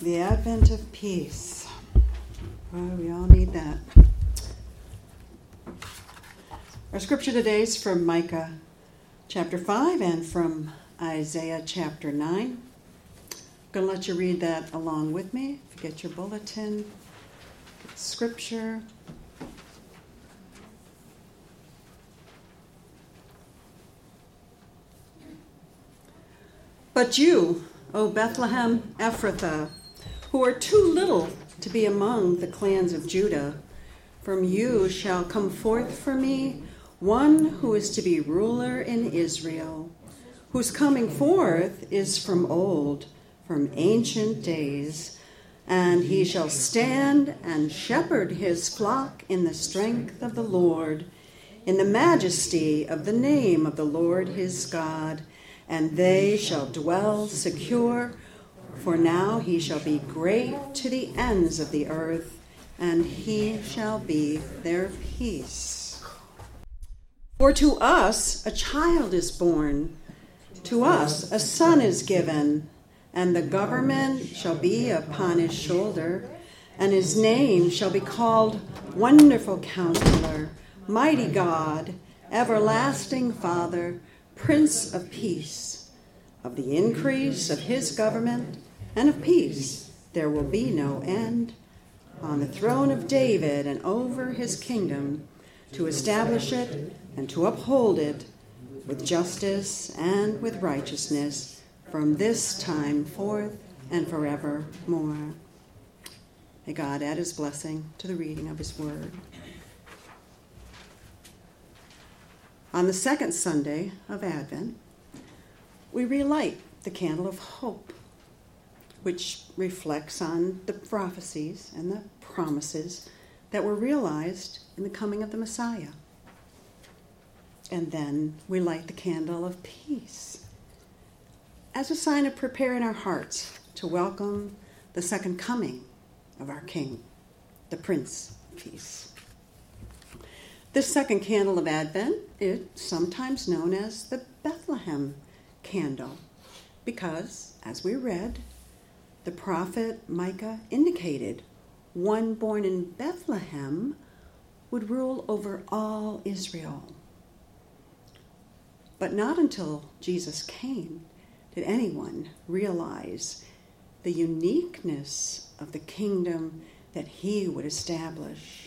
The advent of peace. Well, we all need that. Our scripture today is from Micah chapter 5 and from Isaiah chapter 9. I'm going to let you read that along with me. If you get your bulletin, get scripture. But you, O Bethlehem Ephrathah, who are too little to be among the clans of Judah, from you shall come forth for me one who is to be ruler in Israel, whose coming forth is from old, from ancient days. And he shall stand and shepherd his flock in the strength of the Lord, in the majesty of the name of the Lord his God. And they shall dwell secure, for now he shall be great to the ends of the earth, and he shall be their peace. For to us a child is born, to us a son is given, and the government shall be upon his shoulder, and his name shall be called Wonderful Counselor, Mighty God, Everlasting Father, Prince of Peace. Of the increase of his government and of peace there will be no end, on the throne of David and over his kingdom, to establish it and to uphold it with justice and with righteousness from this time forth and forevermore. May God add his blessing to the reading of his word. On the second Sunday of Advent, we relight the candle of hope, which reflects on the prophecies and the promises that were realized in the coming of the Messiah. And then we light the candle of peace as a sign of preparing our hearts to welcome the second coming of our King, the Prince of Peace. This second candle of Advent is sometimes known as the Bethlehem candle because, as we read, the prophet Micah indicated one born in Bethlehem would rule over all Israel. But not until Jesus came did anyone realize the uniqueness of the kingdom that he would establish.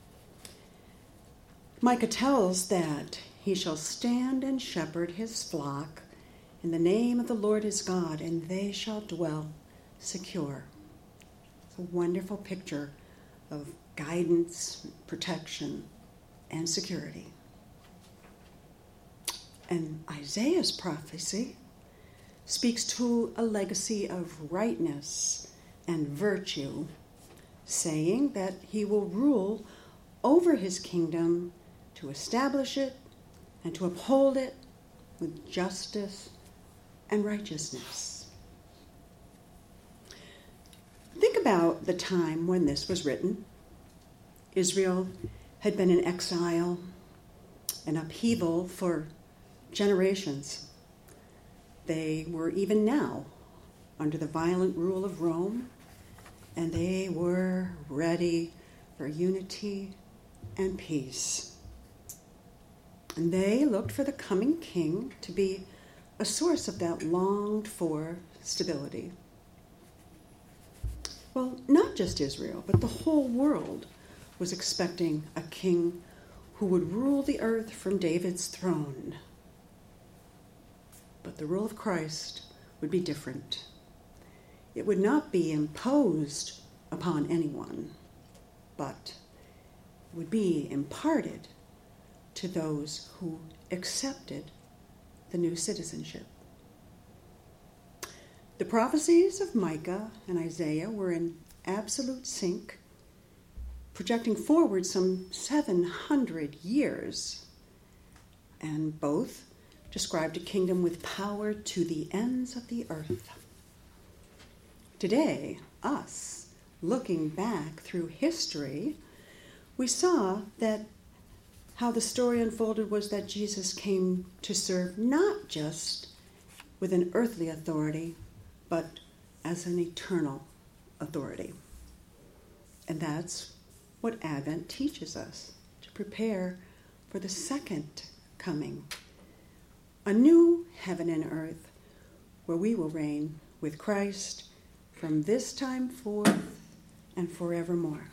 Micah tells that he shall stand and shepherd his flock in the name of the Lord his God, and they shall dwell secure. It's a wonderful picture of guidance, protection, and security. And Isaiah's prophecy speaks to a legacy of rightness and virtue, saying that he will rule over his kingdom to establish it and to uphold it with justice and righteousness. Think about the time when this was written. Israel had been in exile and upheaval for generations. They were even now under the violent rule of Rome, and they were ready for unity and peace. And they looked for the coming king to be a source of that longed-for stability. Well, not just Israel, but the whole world was expecting a king who would rule the earth from David's throne. But the rule of Christ would be different. It would not be imposed upon anyone, but would be imparted to those who accepted the new citizenship. The prophecies of Micah and Isaiah were in absolute sync, projecting forward some 700 years, and both described a kingdom with power to the ends of the earth. Today, us, looking back through history, we saw that how the story unfolded was that Jesus came to serve not just with an earthly authority, but as an eternal authority. And that's what Advent teaches us, to prepare for the second coming, a new heaven and earth where we will reign with Christ from this time forth and forevermore.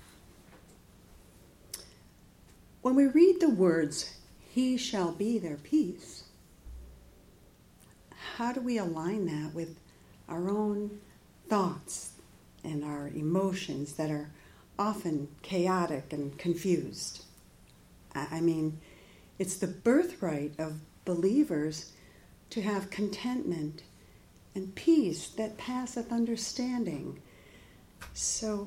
When we read the words, "He shall be their peace," how do we align that with our own thoughts and our emotions that are often chaotic and confused? I mean, it's the birthright of believers to have contentment and peace that passeth understanding. So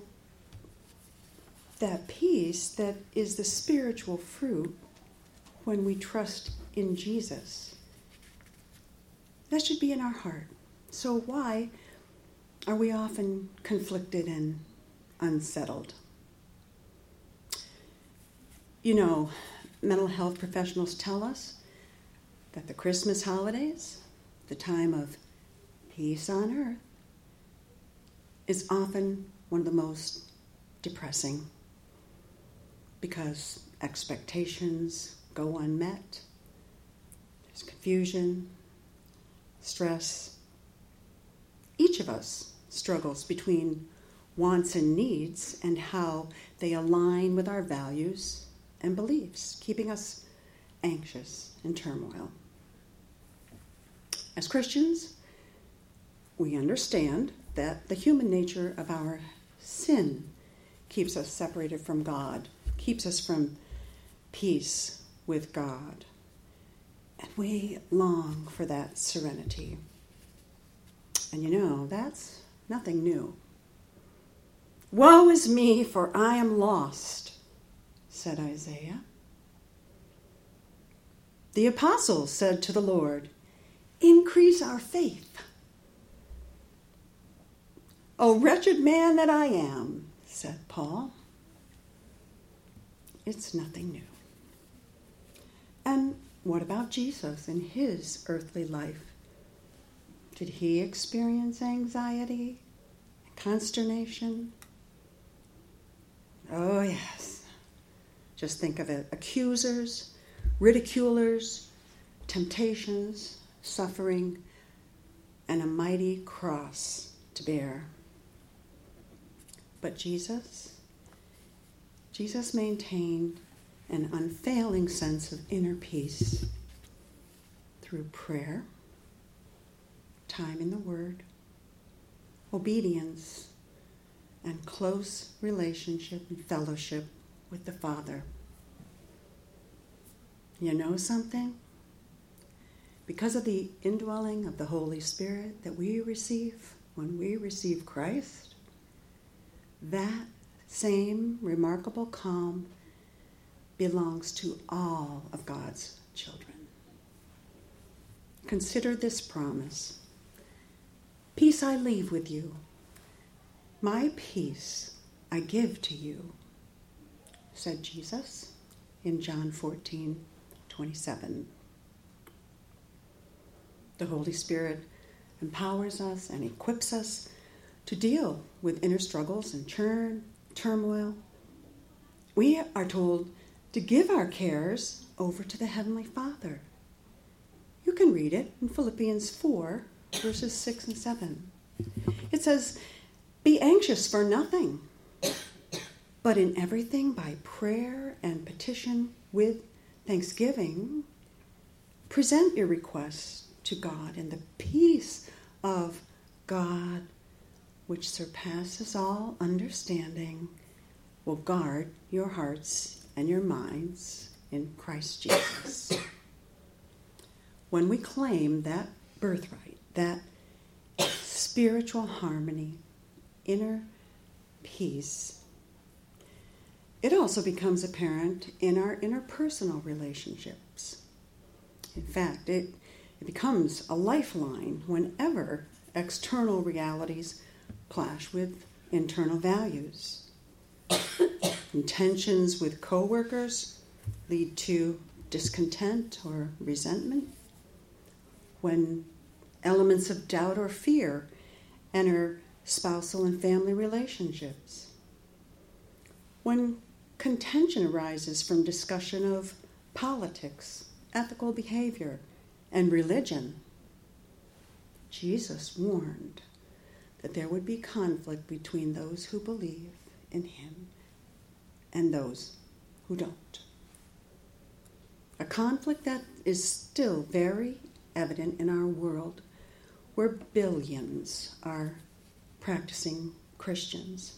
that peace that is the spiritual fruit when we trust in Jesus, that should be in our heart. So why are we often conflicted and unsettled? You know, mental health professionals tell us that the Christmas holidays, the time of peace on earth, is often one of the most depressing because expectations go unmet. There's confusion, stress. Each of us struggles between wants and needs and how they align with our values and beliefs, keeping us anxious and turmoil. As Christians, we understand that the human nature of our sin keeps us separated from God, keeps us from peace with God. And we long for that serenity. And you know, that's nothing new. "Woe is me, for I am lost," said Isaiah. The apostles said to the Lord, "Increase our faith." "O wretched man that I am," said Paul. It's nothing new. And what about Jesus in his earthly life? Did he experience anxiety, consternation? Oh, yes. Just think of it. Accusers, ridiculers, temptations, suffering, and a mighty cross to bear. But Jesus maintained an unfailing sense of inner peace through prayer, time in the Word, obedience, and close relationship and fellowship with the Father. You know something? Because of the indwelling of the Holy Spirit that we receive when we receive Christ, that same remarkable calm belongs to all of God's children. Consider this promise. "Peace I leave with you. My peace I give to you," said Jesus in John 14:27. The Holy Spirit empowers us and equips us to deal with inner struggles and turmoil. We are told to give our cares over to the Heavenly Father. You can read it in Philippians 4, verses 6 and 7. It says, "Be anxious for nothing, but in everything by prayer and petition with thanksgiving, present your requests to God, and the peace of God, which surpasses all understanding, will guard your hearts and your minds in Christ Jesus." When we claim that birthright, that spiritual harmony, inner peace, it also becomes apparent in our interpersonal relationships. In fact, it becomes a lifeline whenever external realities clash with internal values. Tensions with coworkers lead to discontent or resentment. When elements of doubt or fear enter spousal and family relationships. When contention arises from discussion of politics, ethical behavior, and religion, Jesus warned that there would be conflict between those who believe in him and those who don't. A conflict that is still very evident in our world, where billions are practicing Christians.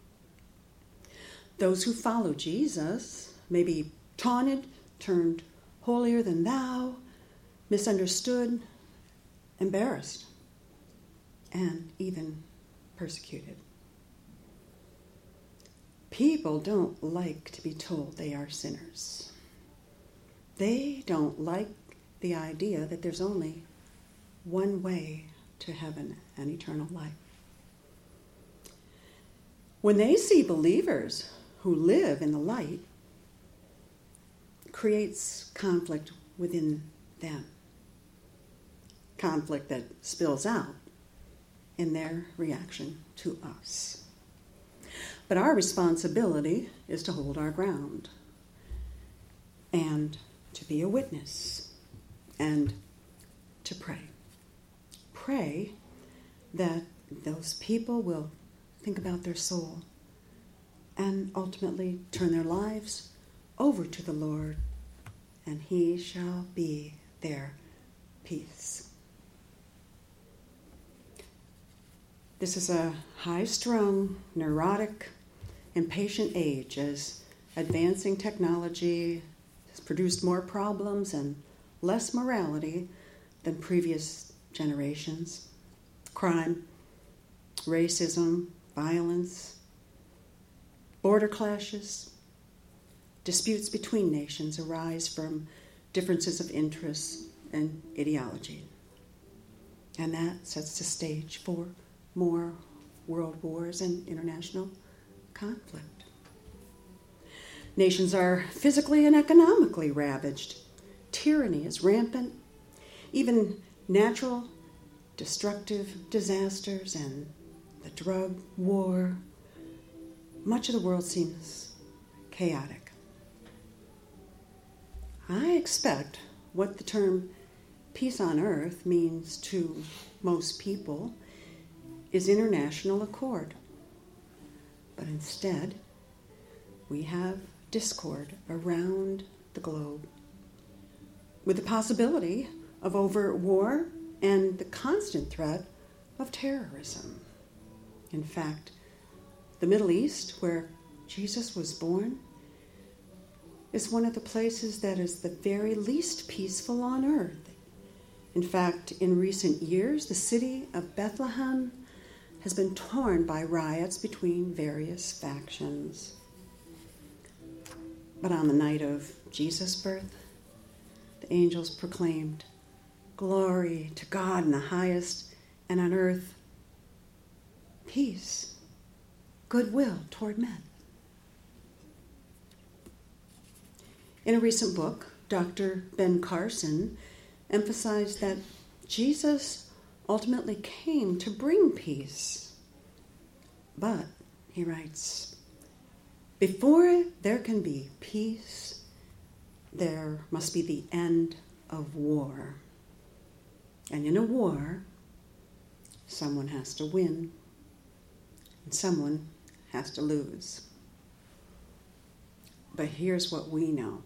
Those who follow Jesus may be taunted, turned holier than thou, misunderstood, embarrassed, and even persecuted. People don't like to be told they are sinners. They don't like the idea that there's only one way to heaven and eternal life. When they see believers who live in the light, it creates conflict within them. Conflict that spills out in their reaction to us. But our responsibility is to hold our ground and to be a witness and to pray. Pray that those people will think about their soul and ultimately turn their lives over to the Lord, and he shall be their peace. This is a high-strung, neurotic, impatient age as advancing technology has produced more problems and less morality than previous generations. Crime, racism, violence, border clashes, disputes between nations arise from differences of interests and ideology. And that sets the stage for more world wars and international conflict. Nations are physically and economically ravaged. Tyranny is rampant. Even natural destructive disasters and the drug war. Much of the world seems chaotic. I expect what the term peace on earth means to most people is international accord. But instead, we have discord around the globe, with the possibility of overt war and the constant threat of terrorism. In fact, the Middle East, where Jesus was born, is one of the places that is the very least peaceful on earth. In fact, in recent years, the city of Bethlehem has been torn by riots between various factions. But on the night of Jesus' birth, the angels proclaimed, "Glory to God in the highest, and on earth, peace, goodwill toward men." In a recent book, Dr. Ben Carson emphasized that Jesus ultimately came to bring peace. But, he writes, before there can be peace, there must be the end of war. And in a war, someone has to win, and someone has to lose. But here's what we know.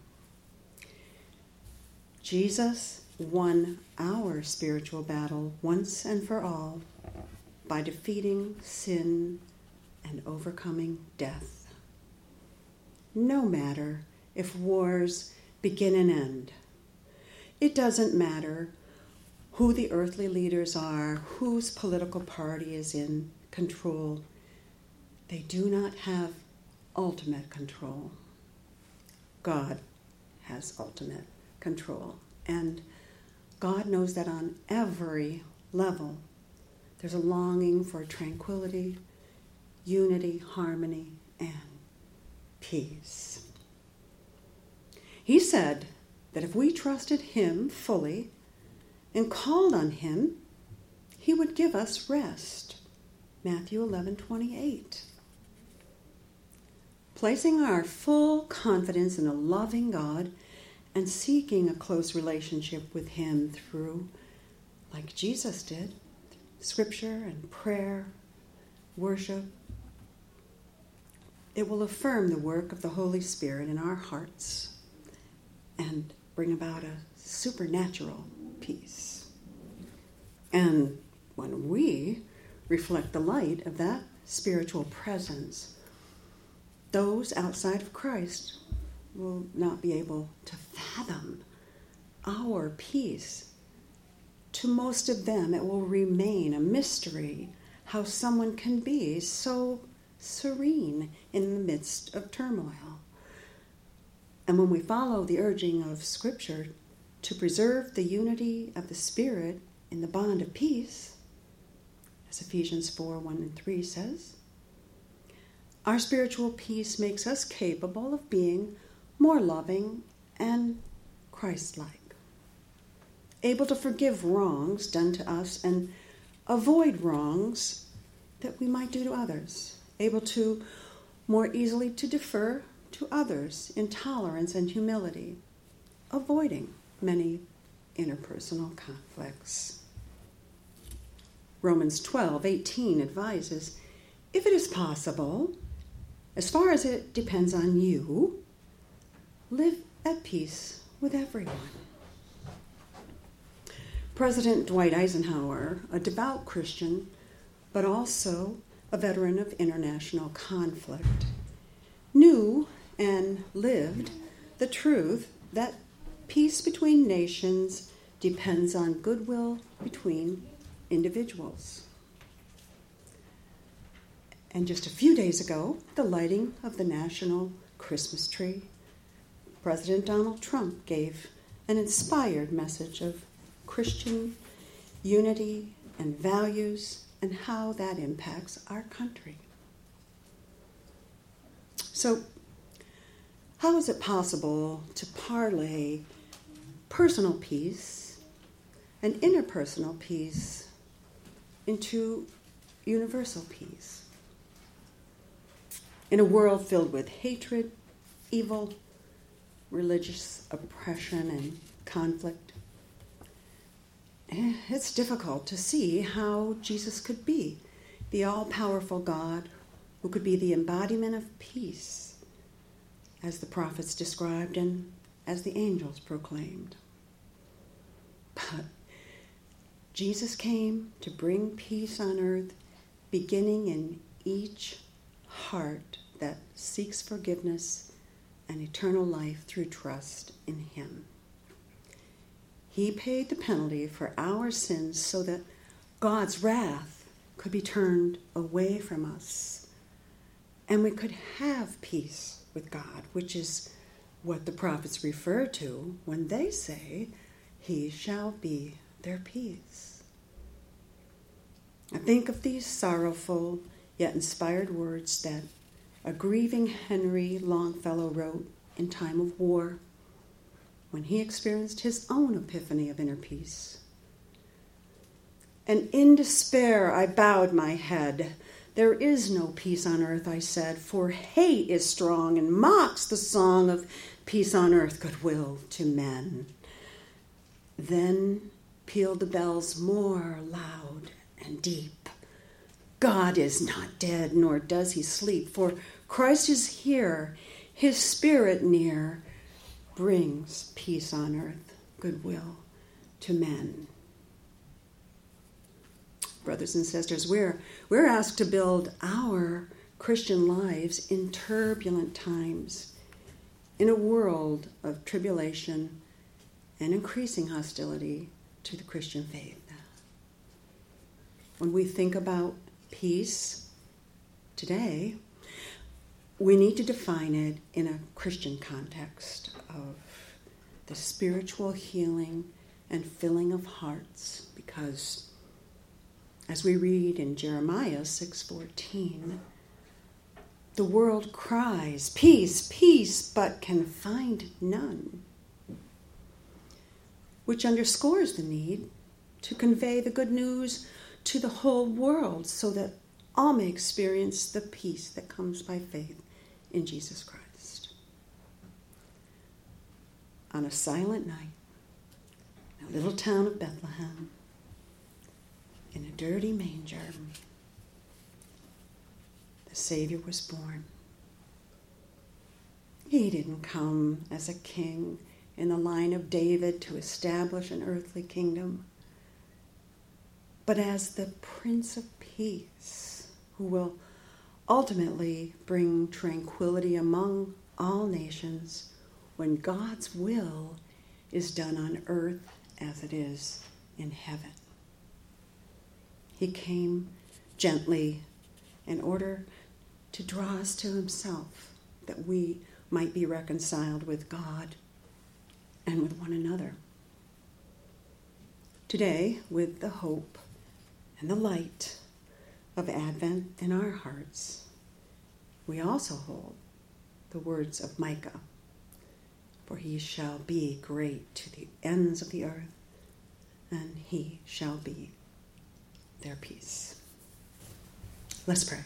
Jesus won our spiritual battle once and for all by defeating sin and overcoming death. No matter if wars begin and end. It doesn't matter who the earthly leaders are, whose political party is in control. They do not have ultimate control. God has ultimate control. And God knows that on every level, there's a longing for tranquility, unity, harmony, and peace. He said that if we trusted him fully and called on him, he would give us rest. Matthew 11:28. Placing our full confidence in a loving God and seeking a close relationship with Him through, like Jesus did, Scripture and prayer, worship. It will affirm the work of the Holy Spirit in our hearts and bring about a supernatural peace. And when we reflect the light of that spiritual presence, those outside of Christ will not be able to fathom our peace. To most of them, it will remain a mystery how someone can be so serene in the midst of turmoil. And when we follow the urging of Scripture to preserve the unity of the Spirit in the bond of peace, as Ephesians 4:1-3 says, our spiritual peace makes us capable of being more loving and Christ-like, able to forgive wrongs done to us and avoid wrongs that we might do to others, able to more easily to defer to others in tolerance and humility, avoiding many interpersonal conflicts. Romans 12:18 advises, if it is possible, as far as it depends on you, live at peace with everyone. President Dwight Eisenhower, a devout Christian, but also a veteran of international conflict, knew and lived the truth that peace between nations depends on goodwill between individuals. And just a few days ago, the lighting of the national Christmas tree, President Donald Trump gave an inspired message of Christian unity and values and how that impacts our country. So, how is it possible to parlay personal peace and interpersonal peace into universal peace? In a world filled with hatred, evil, religious oppression, and conflict, it's difficult to see how Jesus could be the all-powerful God who could be the embodiment of peace, as the prophets described and as the angels proclaimed. But Jesus came to bring peace on earth, beginning in each heart that seeks forgiveness and eternal life through trust in Him. He paid the penalty for our sins so that God's wrath could be turned away from us and we could have peace with God, which is what the prophets refer to when they say, He shall be their peace. I think of these sorrowful yet inspired words that a grieving Henry Longfellow wrote in time of war when he experienced his own epiphany of inner peace. And in despair I bowed my head. There is no peace on earth, I said, for hate is strong and mocks the song of peace on earth, goodwill to men. Then pealed the bells more loud and deep. God is not dead, nor does He sleep, for Christ is here, His Spirit near, brings peace on earth, goodwill to men. Brothers and sisters, we're asked to build our Christian lives in turbulent times, in a world of tribulation and increasing hostility to the Christian faith. When we think about peace today, we need to define it in a Christian context of the spiritual healing and filling of hearts, because as we read in Jeremiah 6:14, the world cries, peace, peace, but can find none, which underscores the need to convey the good news to the whole world so that all may experience the peace that comes by faith in Jesus Christ. On a silent night, in a little town of Bethlehem, in a dirty manger, the Savior was born. He didn't come as a king in the line of David to establish an earthly kingdom, but as the Prince of Peace, who will ultimately bring tranquility among all nations when God's will is done on earth as it is in heaven. He came gently in order to draw us to himself, that we might be reconciled with God and with one another. Today, with the hope and the light of Advent in our hearts, we also hold the words of Micah, for he shall be great to the ends of the earth, and he shall be their peace. Let's pray.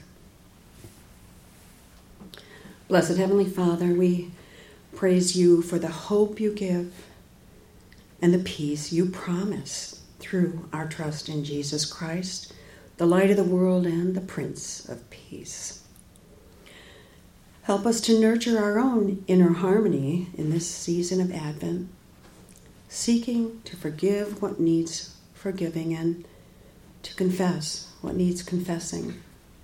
Blessed Heavenly Father, we praise you for the hope you give and the peace you promise through our trust in Jesus Christ, the light of the world and the Prince of Peace. Help us to nurture our own inner harmony in this season of Advent, seeking to forgive what needs forgiving and to confess what needs confessing.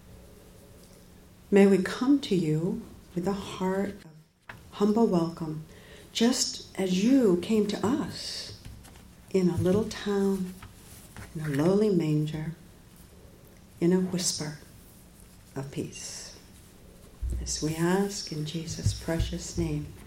May we come to you with a heart of humble welcome, just as you came to us in a little town, in a lowly manger, in a whisper of peace. As we ask in Jesus' precious name.